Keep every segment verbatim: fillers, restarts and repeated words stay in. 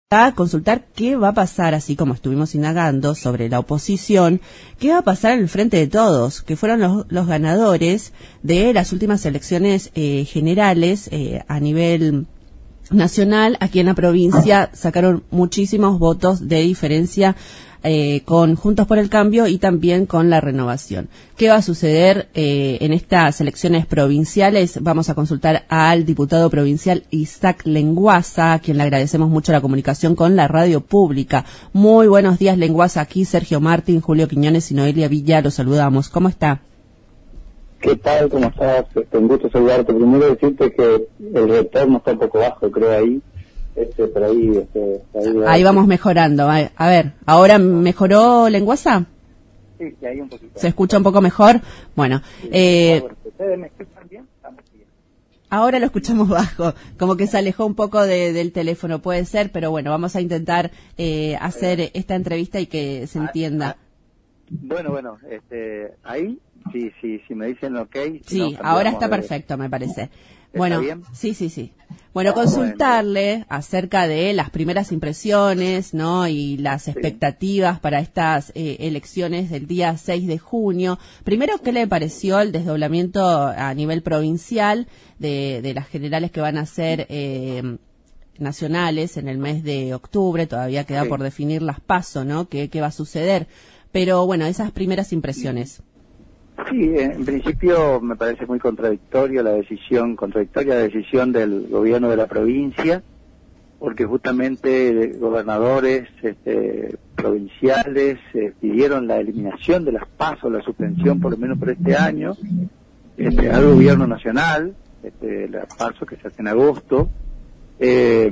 a consultar qué va a pasar, así como estuvimos indagando sobre la oposición, qué va a pasar en el Frente de Todos, que fueron los, los ganadores de las últimas elecciones eh, generales eh, a nivel nacional. Aquí en la provincia sacaron muchísimos votos de diferencia eh, con Juntos por el Cambio y también con la Renovación. ¿Qué va a suceder eh, en estas elecciones provinciales? Vamos a consultar al diputado provincial Isaac Lenguaza, a quien le agradecemos mucho la comunicación con la radio pública. Muy buenos días, Lenguaza. Aquí Sergio Martín, Julio Quiñones y Noelia Villa, los saludamos. ¿Cómo está? ¿Qué tal? ¿Cómo estás? Este, un gusto saludarte. Primero decirte que el retorno está un poco bajo, creo, ahí. Este, por ahí, este, ahí, ahí vamos mejorando. A ver, ¿ahora mejoró, Lenguaza? Sí, sí, ahí un poquito. ¿Se escucha un poco mejor? Bueno. Sí, eh, ¿ustedes me escuchan bien? Estamos bien. Ahora lo escuchamos bajo, como que se alejó un poco de, del teléfono, puede ser, pero bueno, vamos a intentar eh, hacer esta entrevista y que se entienda. Bueno, bueno, este, ahí, sí, sí, si me dicen ok. Si sí, no, ahora está de... perfecto, me parece. ¿Está bueno, bien? sí, sí, sí. Bueno, consultarle bueno. acerca de las primeras impresiones, ¿no? Y las expectativas sí. para estas eh, elecciones del día seis de junio. Primero, ¿qué le pareció el desdoblamiento a nivel provincial de, de las generales que van a ser eh, nacionales en el mes de octubre? Todavía queda sí. por definir las PASO, ¿no? ¿Qué, qué va a suceder? Pero bueno, esas primeras impresiones. Sí, en principio me parece muy contradictorio la decisión, contradictoria la decisión del gobierno de la provincia, porque justamente gobernadores este, provinciales eh, pidieron la eliminación de las PASO, la suspensión por lo menos por este año, este, al gobierno nacional, este, las PASO que se hacen en agosto, eh,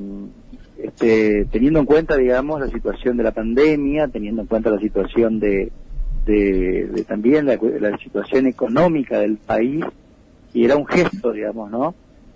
este, teniendo en cuenta, digamos, la situación de la pandemia, teniendo en cuenta la situación de De, de también la, la situación económica del país, y era un gesto, digamos, ¿no?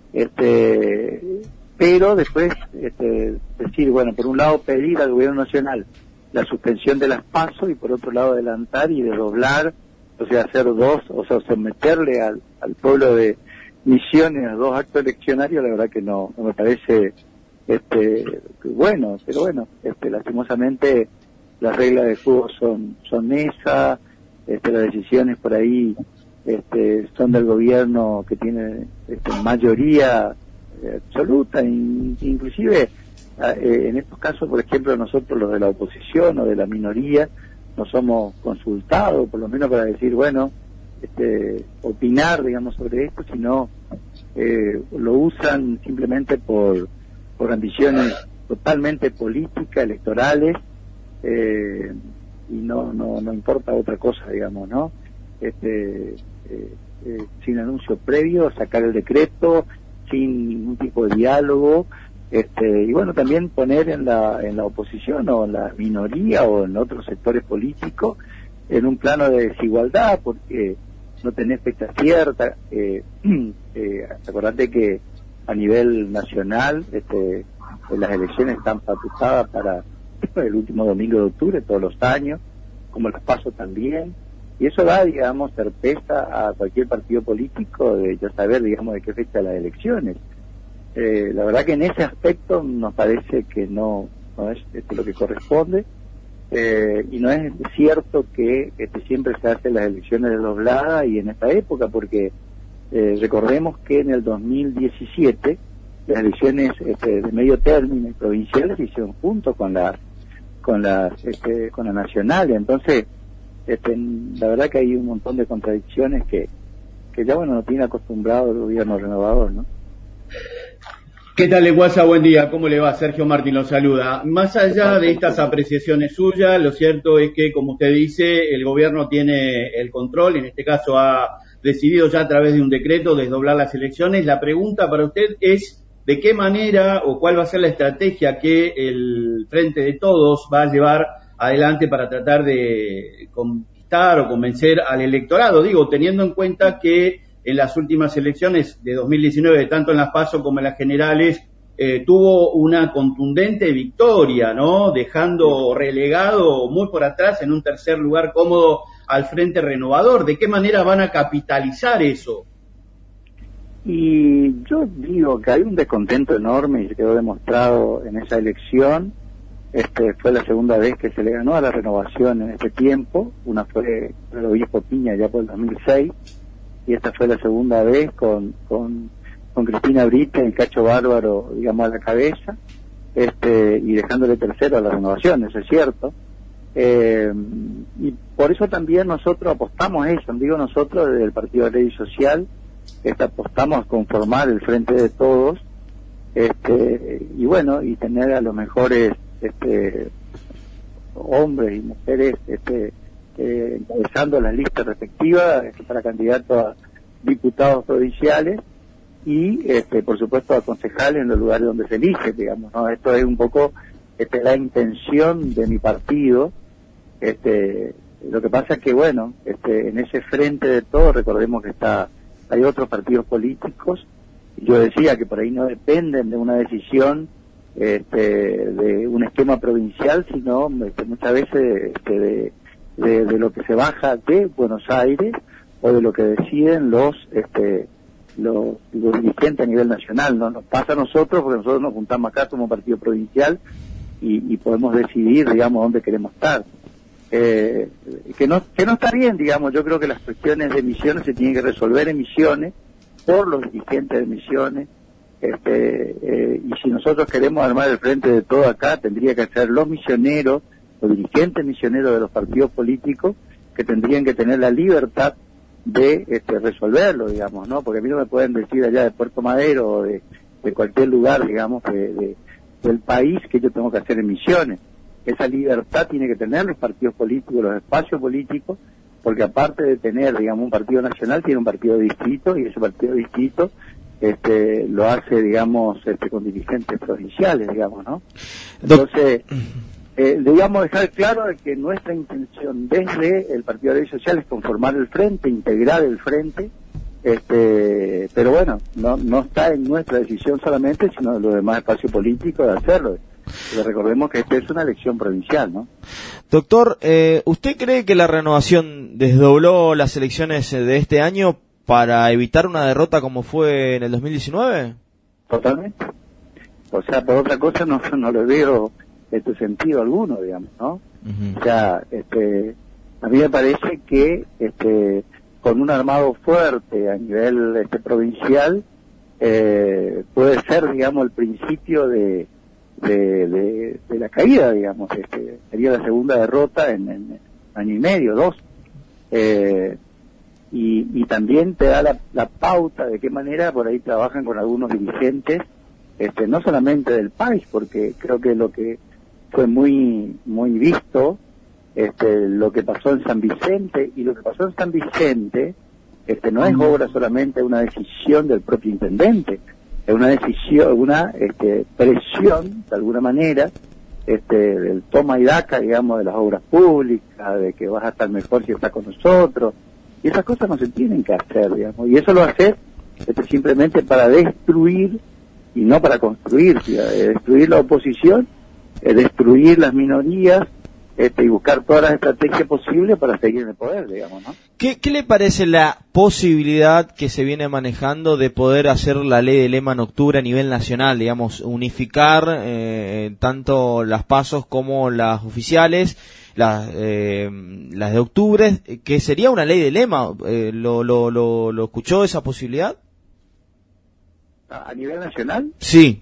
Este, pero después este, decir, bueno, por un lado pedir al gobierno nacional la suspensión de las PASO y por otro lado adelantar y desdoblar, o sea, hacer dos, o sea, someterle al, al pueblo de Misiones a dos actos eleccionarios, la verdad que no, no me parece este bueno, pero bueno, este lastimosamente las reglas de juego son son esas, este, las decisiones por ahí este, son del gobierno que tiene este, mayoría eh, absoluta, in, inclusive eh, en estos casos, por ejemplo, nosotros los de la oposición o de la minoría no somos consultados, por lo menos para decir, bueno, este, opinar, digamos, sobre esto, sino eh, lo usan simplemente por, por ambiciones totalmente políticas, electorales, Eh, y no no no importa otra cosa, digamos, ¿no? Este eh, eh, sin anuncio previo, sacar el decreto sin ningún tipo de diálogo, este y bueno, también poner en la en la oposición o en la minoría o en otros sectores políticos en un plano de desigualdad, porque no tenés fecha cierta. eh, eh, acordate que a nivel nacional este las elecciones están pausadas para el último domingo de octubre todos los años, como las PASO también, y eso da, digamos, certeza a cualquier partido político de ya saber, digamos, de qué fecha las elecciones. Eh, la verdad que en ese aspecto nos parece que no, no es este, lo que corresponde, eh, y no es cierto que este, siempre se hacen las elecciones desdobladas y en esta época, porque eh, recordemos que en el dos mil diecisiete las elecciones este, de medio término y provinciales se hicieron junto con las con las este, con la nacional, entonces este, la verdad que hay un montón de contradicciones que que ya bueno no tiene acostumbrado el gobierno renovador, ¿no? ¿Qué tal, Lenguaza? Buen día, ¿cómo le va? Sergio Martín lo saluda. Más allá de estas apreciaciones suyas, lo cierto es que, como usted dice, el gobierno tiene el control, en este caso ha decidido ya a través de un decreto desdoblar las elecciones. La pregunta para usted es ¿de qué manera o cuál va a ser la estrategia que el Frente de Todos va a llevar adelante para tratar de conquistar o convencer al electorado? Digo, teniendo en cuenta que en las últimas elecciones de dos mil diecinueve, tanto en las PASO como en las generales, eh, tuvo una contundente victoria, ¿no? Dejando relegado muy por atrás en un tercer lugar cómodo al Frente Renovador. ¿De qué manera van a capitalizar eso? Y yo digo que hay un descontento enorme y se quedó demostrado en esa elección. Este fue la segunda vez que se le ganó a la Renovación en este tiempo. Una fue el obispo Piña ya por el dos mil seis y esta fue la segunda vez con con, con Cristina Brita y Cacho Bárbaro, digamos, a la cabeza, este y dejándole tercero a la Renovación, eso es cierto. Eh, y por eso también nosotros apostamos a eso, digo nosotros desde el Partido de Ley Social, este, apostamos a conformar el Frente de Todos, este y bueno, y tener a los mejores este hombres y mujeres este eh, encabezando las listas respectivas este, para candidatos a diputados provinciales y este por supuesto a concejales en los lugares donde se elige, digamos, ¿no? Esto es un poco este, la intención de mi partido. Este lo que pasa es que bueno, este en ese Frente de Todos, recordemos que está hay otros partidos políticos, y yo decía que por ahí no dependen de una decisión este de un esquema provincial, sino este, muchas veces este, de, de, de lo que se baja de Buenos Aires o de lo que deciden los este los, los dirigentes a nivel nacional. No nos pasa a nosotros porque nosotros nos juntamos acá como partido provincial y, y podemos decidir, digamos, dónde queremos estar. Eh, que no que no está bien, digamos. Yo creo que las cuestiones de Misiones se tienen que resolver en Misiones por los dirigentes de Misiones. Este, eh, y si nosotros queremos armar el Frente de Todo acá, tendría que ser los misioneros, los dirigentes misioneros de los partidos políticos, que tendrían que tener la libertad de este, resolverlo, digamos, ¿no? Porque a mí no me pueden decir allá de Puerto Madero o de, de cualquier lugar, digamos, de, de, del país que yo tengo que hacer en Misiones. Esa libertad tiene que tener los partidos políticos, los espacios políticos, porque aparte de tener, digamos, un partido nacional, tiene un partido de distrito, y ese partido de distrito este lo hace, digamos, este con dirigentes provinciales, digamos, ¿no? Entonces, eh, debíamos dejar claro de que nuestra intención desde el Partido de Ley Social es conformar el frente, integrar el frente, este pero bueno, no no está en nuestra decisión solamente, sino en los demás espacios políticos de hacerlo. Pero recordemos que esta es una elección provincial, ¿no? Doctor, eh, ¿usted cree que la Renovación desdobló las elecciones de este año para evitar una derrota como fue en el dos mil diecinueve? Totalmente. O sea, por otra cosa no, no le veo este sentido alguno, digamos, ¿no? Uh-huh. O sea, este, a mí me parece que este, con un armado fuerte a nivel este, provincial eh, puede ser, digamos, el principio de de, de, de la caída, digamos. Este, sería la segunda derrota en, en año y medio, dos. Eh, Y, y también te da la, la pauta de qué manera por ahí trabajan con algunos dirigentes, este, no solamente del país, porque creo que lo que fue muy muy visto, este, lo que pasó en San Vicente, y lo que pasó en San Vicente, este, no es obra solamente de una decisión del propio intendente, es una decisión, una este, presión, de alguna manera, este, del toma y daca, digamos, de las obras públicas, de que vas a estar mejor si estás con nosotros. Y esas cosas no se tienen que hacer, digamos, y eso lo hace este, simplemente para destruir y no para construir, eh, destruir la oposición, eh, destruir las minorías, este, y buscar todas las estrategias posibles para seguir en el poder, digamos, ¿no? ¿Qué, qué le parece la posibilidad que se viene manejando de poder hacer la ley de lema en octubre a nivel nacional, digamos, unificar eh, tanto las pasos como las oficiales, las, eh, las de octubre, que sería una ley de lema? Eh, ¿lo, lo, lo, ¿Lo escuchó esa posibilidad? ¿A nivel nacional? Sí.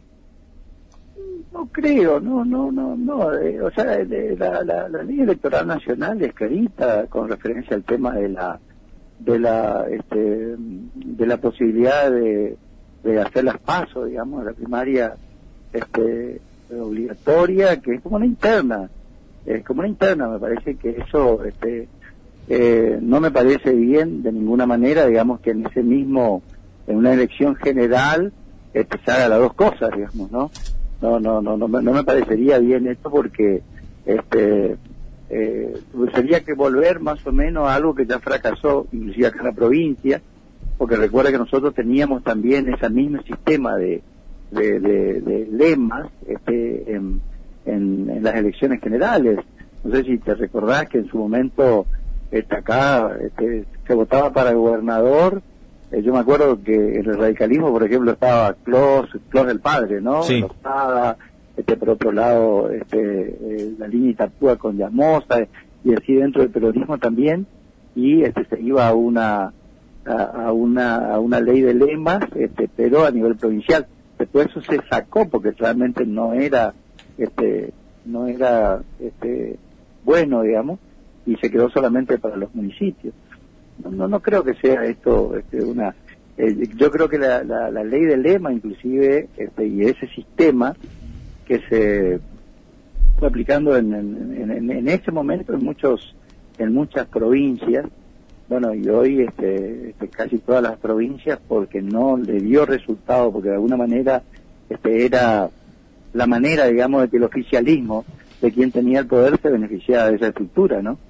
No creo, no, no, no, no. Eh, o sea, de, la, la, la ley electoral nacional es clarita con referencia al tema de la, de la, este, de la posibilidad de, de hacer las pasos, digamos, la primaria, este, obligatoria, que es como una interna. Es como una interna, me parece que eso este, eh, no me parece bien de ninguna manera, digamos, que en ese mismo, en una elección general, este, se haga las dos cosas, digamos, ¿no? No, no, no, no, no me parecería bien esto porque este, eh, sería que volver más o menos a algo que ya fracasó, inclusive acá en la provincia, porque recuerda que nosotros teníamos también ese mismo sistema de, de, de, de lemas, este, en En, en las elecciones generales. No sé si te recordás que en su momento este, acá este, se votaba para gobernador Eh, yo me acuerdo que en el radicalismo, por ejemplo, estaba Clos, Clos del Padre, ¿no? Sí. Lozada, este, por otro lado, este, eh, la línea Itapúa con Llamosa, y así dentro del peronismo también, y este, se iba a una, a, a una, a una ley de lemas, este, pero a nivel provincial. Después eso se sacó porque realmente no era, este, no era, este, bueno, digamos, y se quedó solamente para los municipios. No, no, no creo que sea esto este, una... Eh, yo creo que la, la, la ley de lema, inclusive, este, y ese sistema que se fue aplicando en, en, en, en ese momento en muchos en muchas provincias, bueno, y hoy este, este, casi todas las provincias, porque no le dio resultado, porque de alguna manera este, era la manera, digamos, de que el oficialismo, de quien tenía el poder, se beneficiaba de esa estructura, ¿no?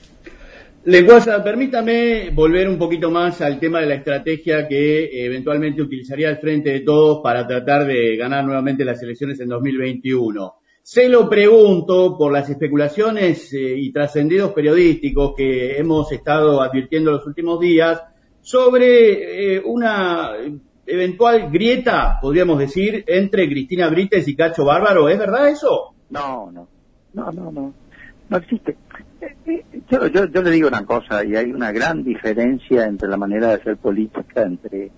Lenguaza, permítame volver un poquito más al tema de la estrategia que eventualmente utilizaría el Frente de Todos para tratar de ganar nuevamente las elecciones en dos mil veintiuno. Se lo pregunto por las especulaciones eh, y trascendidos periodísticos que hemos estado advirtiendo los últimos días sobre eh, una eventual grieta, podríamos decir, entre Cristina Brites y Cacho Bárbaro. ¿Es verdad eso? No, no, no, no, no, no existe. Yo, yo, yo le digo una cosa, y hay una gran diferencia entre la manera de hacer política entre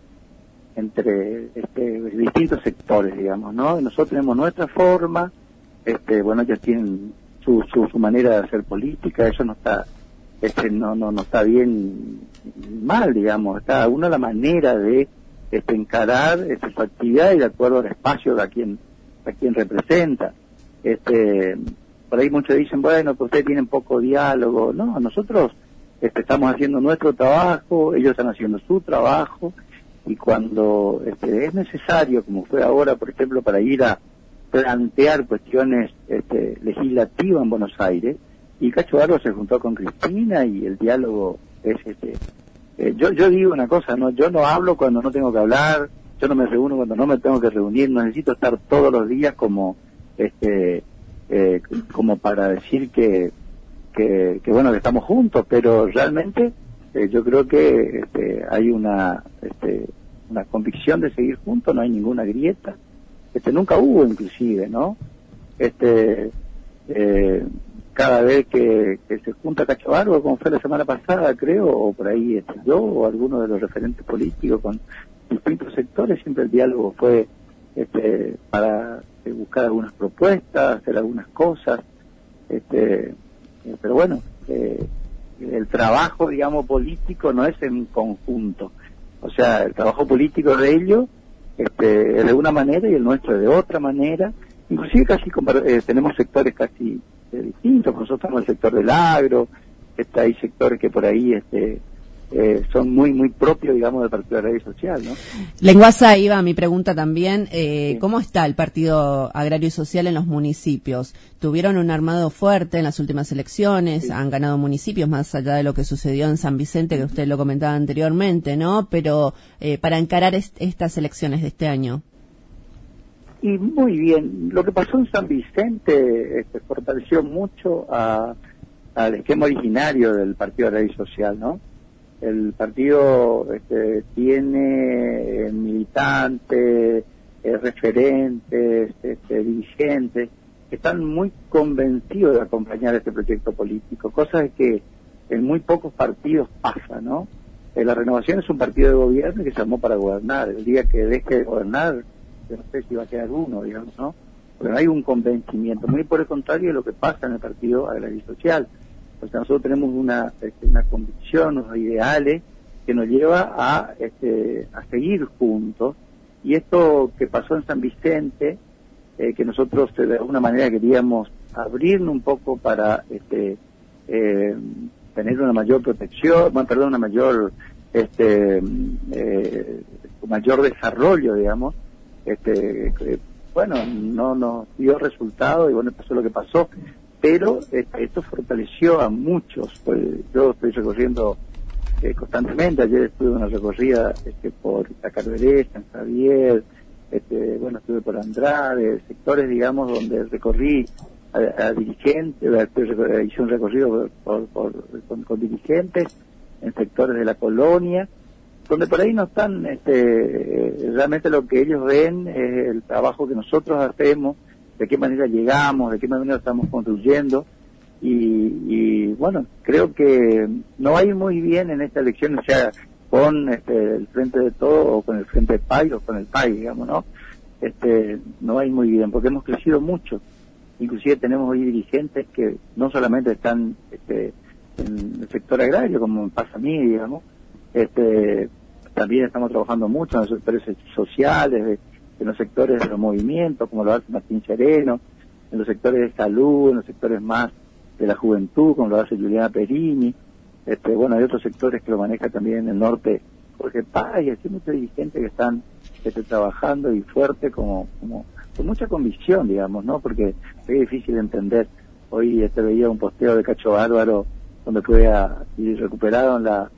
entre este, distintos sectores, digamos, ¿no? Nosotros tenemos nuestra forma, este, bueno, ellos tienen su, su, su manera de hacer política, eso no está, este, no, no, no está bien mal, digamos, está una la manera de este, encarar este, su actividad y de acuerdo al espacio de a quien, a quien representa. Este, por ahí muchos dicen, bueno, que ustedes tienen poco diálogo. No, nosotros este, estamos haciendo nuestro trabajo, ellos están haciendo su trabajo, y cuando este, es necesario, como fue ahora, por ejemplo, para ir a plantear cuestiones este, legislativas en Buenos Aires, y Cacho Bárbaro se juntó con Cristina y el diálogo es este. Eh, yo, yo digo una cosa, no, yo no hablo cuando no tengo que hablar, yo no me reúno cuando no me tengo que reunir, no necesito estar todos los días como este eh, como para decir que, que que bueno que estamos juntos, pero realmente eh, yo creo que este, hay una este, una convicción de seguir juntos, no hay ninguna grieta, este nunca hubo inclusive, ¿no? Este eh, cada vez que, que se junta Cacho Bárbaro, como fue la semana pasada, creo, o por ahí este, yo o alguno de los referentes políticos con distintos sectores, siempre el diálogo fue este, para eh, buscar algunas propuestas, hacer algunas cosas, este, eh, pero bueno, eh, el trabajo, digamos, político no es en conjunto, o sea, el trabajo político de ellos este, es de una manera y el nuestro es de otra manera, inclusive casi eh, tenemos sectores casi eh, distintos, nosotros estamos en el sector del agro, está, hay sectores que por ahí este eh, son muy muy propios, digamos, del Partido Agrario Social, ¿no? Lenguaza, iba a mi pregunta también, eh, sí. ¿Cómo está el Partido Agrario y Social en los municipios? Tuvieron un armado fuerte en las últimas elecciones, sí. Han ganado municipios más allá de lo que sucedió en San Vicente, que usted lo comentaba anteriormente, ¿no? Pero eh, para encarar est estas elecciones de este año. Y muy bien, lo que pasó en San Vicente este, fortaleció mucho a, al esquema originario del Partido Agrario y Social, ¿no? El partido este, tiene eh, militantes, eh, referentes, este, dirigentes, que están muy convencidos de acompañar este proyecto político, cosa que en muy pocos partidos pasa, ¿no? Eh, la Renovación es un partido de gobierno que se armó para gobernar. El día que deje de gobernar, yo no sé si va a quedar uno, digamos, ¿no? Porque no hay un convencimiento, muy por el contrario de lo que pasa en el Partido Agrario y Social. O sea, nosotros tenemos una, este, una convicción, unos ideales que nos lleva a, este, a seguir juntos. Y esto que pasó en San Vicente, eh, que nosotros de alguna manera queríamos abrirnos un poco para este, eh, tener una mayor protección, bueno, perdón, una mayor, este, eh, mayor desarrollo, digamos. Este, eh, bueno, no nos dio resultado y bueno, pasó lo que pasó. Pero este, esto fortaleció a muchos, pues yo estoy recorriendo eh, constantemente, ayer estuve en una recorrida este, por Tacarveré, San Javier, este, bueno, estuve por Andrade, sectores, digamos, donde recorrí a, a dirigentes, hice un recorrido por, por, por, con, con dirigentes en sectores de la colonia, donde por ahí no están, este, realmente lo que ellos ven es el trabajo que nosotros hacemos, de qué manera llegamos, de qué manera estamos construyendo, y, y bueno, creo que no va a ir muy bien en esta elección, o sea, con este, el Frente de Todos, o con el Frente del País, o con el país, digamos, ¿no? Este, no va a ir muy bien, porque hemos crecido mucho, inclusive tenemos hoy dirigentes que no solamente están este, en el sector agrario, como me pasa a mí, digamos, este, también estamos trabajando mucho en los sectores sociales, en los sectores de los movimientos, como lo hace Martín Sereno, en los sectores de salud, en los sectores más de la juventud, como lo hace Juliana Perini, este, bueno, hay otros sectores que lo maneja también en el norte Jorge Paz, y así muchos dirigentes que están este, trabajando y fuerte, como, como con mucha convicción, digamos, ¿no? Porque es difícil de entender. Hoy este, veía un posteo de Cacho Bárbaro donde fue a, y recuperaron la,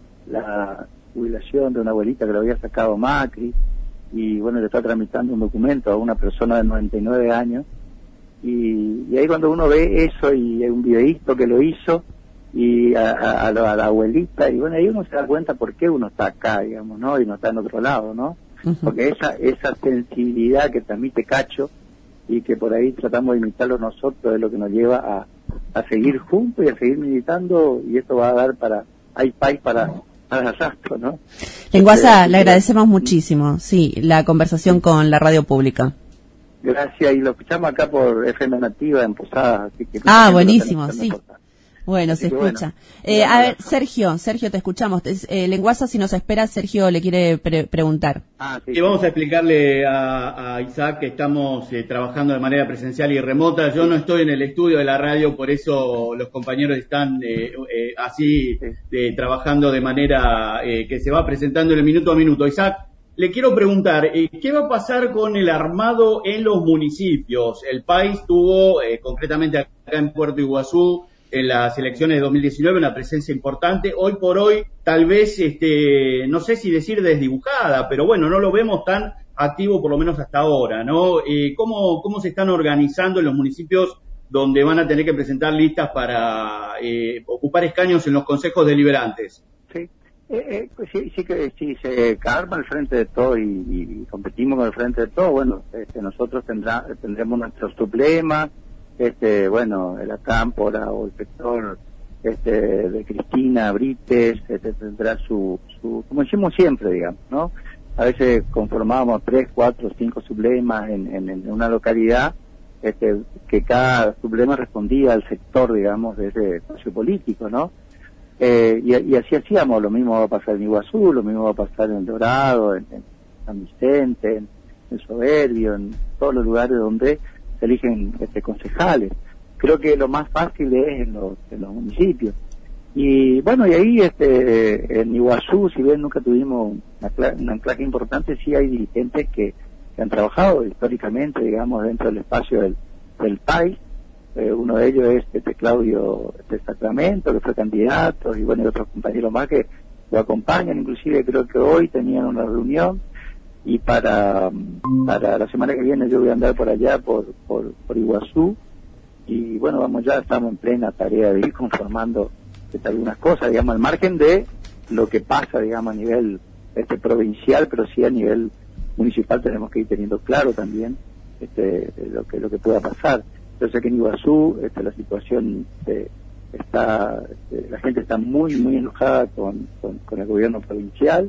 la jubilación de una abuelita que lo había sacado Macri, y bueno, le está tramitando un documento a una persona de noventa y nueve años, y, y ahí cuando uno ve eso, y hay un videísto que lo hizo, y a, a, a, la, a la abuelita, y bueno, ahí uno se da cuenta por qué uno está acá, digamos, ¿no? Y no está en otro lado, ¿no? Uh-huh. Porque esa esa sensibilidad que transmite Cacho, y que por ahí tratamos de imitarlo nosotros, es lo que nos lleva a, a seguir juntos y a seguir militando, y esto va a dar para, hay país para, para rastro, ¿no? Lenguaza, le agradecemos muchísimo, sí, la conversación con la radio pública. Gracias, y lo escuchamos acá por F M Nativa en Posadas, así que... Ah, buenísimo, sí. Bueno, así se escucha. Bueno, eh, a ver, Sergio, Sergio, te escuchamos. Eh, Lenguaza, si nos espera, Sergio le quiere pre- preguntar. Ah, sí. Y vamos a explicarle a, a Isaac que estamos eh, trabajando de manera presencial y remota. Yo no estoy en el estudio de la radio, por eso los compañeros están eh, eh, así eh, trabajando de manera eh, que se va presentando en el minuto a minuto. Isaac, le quiero preguntar, eh, ¿qué va a pasar con el armado en los municipios? El país tuvo, eh, concretamente acá en Puerto Iguazú, en las elecciones de dos mil diecinueve, una presencia importante. Hoy por hoy, tal vez, este, no sé si decir desdibujada, pero bueno, no lo vemos tan activo, por lo menos hasta ahora, ¿no? Eh, ¿cómo, ¿Cómo se están organizando en los municipios donde van a tener que presentar listas para eh, ocupar escaños en los consejos deliberantes? Sí, eh, eh, pues sí, sí que si se arma el Frente de Todos y, y competimos con el Frente de Todos, bueno, este, nosotros tendrá, tendremos nuestros problemas. Este, bueno, la Cámpora o el sector este, de Cristina Brites este, tendrá su, su, como decimos siempre, digamos, ¿no? A veces conformábamos tres, cuatro, cinco sublemas en, en, en una localidad, este, que cada sublema respondía al sector, digamos, de ese espacio político, ¿no? Eh, y, y así hacíamos, lo mismo va a pasar en Iguazú, lo mismo va a pasar en Dorado, en, en San Vicente, en, en Soberbio, en todos los lugares donde se eligen este, concejales. Creo que lo más fácil es en los, en los municipios. Y bueno, y ahí este, en Iguazú, si bien nunca tuvimos una, un anclaje importante, sí hay dirigentes que, que han trabajado históricamente, digamos, dentro del espacio del, del país. Eh, uno de ellos es este Claudio este Sacramento, que fue candidato, y bueno, y otros compañeros más que lo acompañan. Inclusive creo que hoy tenían una reunión, y para para la semana que viene yo voy a andar por allá, por, por, por Iguazú, y bueno, vamos, ya estamos en plena tarea de ir conformando este, algunas cosas, digamos, al margen de lo que pasa, digamos, a nivel este provincial, pero sí a nivel municipal tenemos que ir teniendo claro también este lo que lo que pueda pasar. Yo sé que en Iguazú este, la situación este, está, este, la gente está muy, muy enojada con, con, con el gobierno provincial.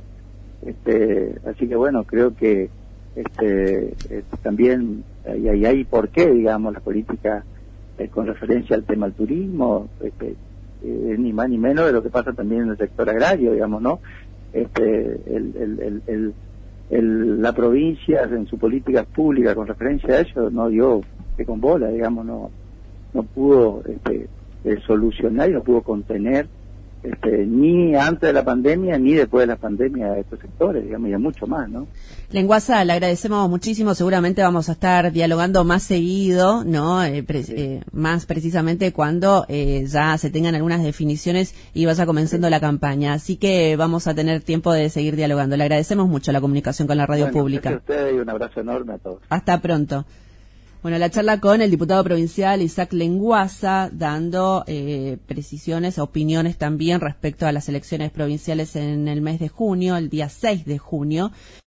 Este, así que bueno, creo que este, este también hay, hay, hay por qué, digamos, la política eh, con referencia al tema del turismo, este, eh, ni más ni menos de lo que pasa también en el sector agrario, digamos, ¿no? Este, el, el, el, el, el, la provincia en su política pública con referencia a eso no dio que con bola, digamos, no, no pudo este, eh, solucionar y no pudo contener Este, ni antes de la pandemia ni después de la pandemia de estos sectores, digamos, y mucho más, ¿no? Lenguaza, le agradecemos muchísimo, seguramente vamos a estar dialogando más seguido, ¿no? Eh, pre- eh, más precisamente cuando eh, ya se tengan algunas definiciones y vaya comenzando sí. la campaña, así que vamos a tener tiempo de seguir dialogando. Le agradecemos mucho la comunicación con la radio bueno, pública. Gracias a ustedes y un abrazo enorme a todos. Hasta pronto. Bueno, la charla con el diputado provincial Isaac Lenguaza, dando eh, precisiones, opiniones también respecto a las elecciones provinciales en el mes de junio, el día seis de junio.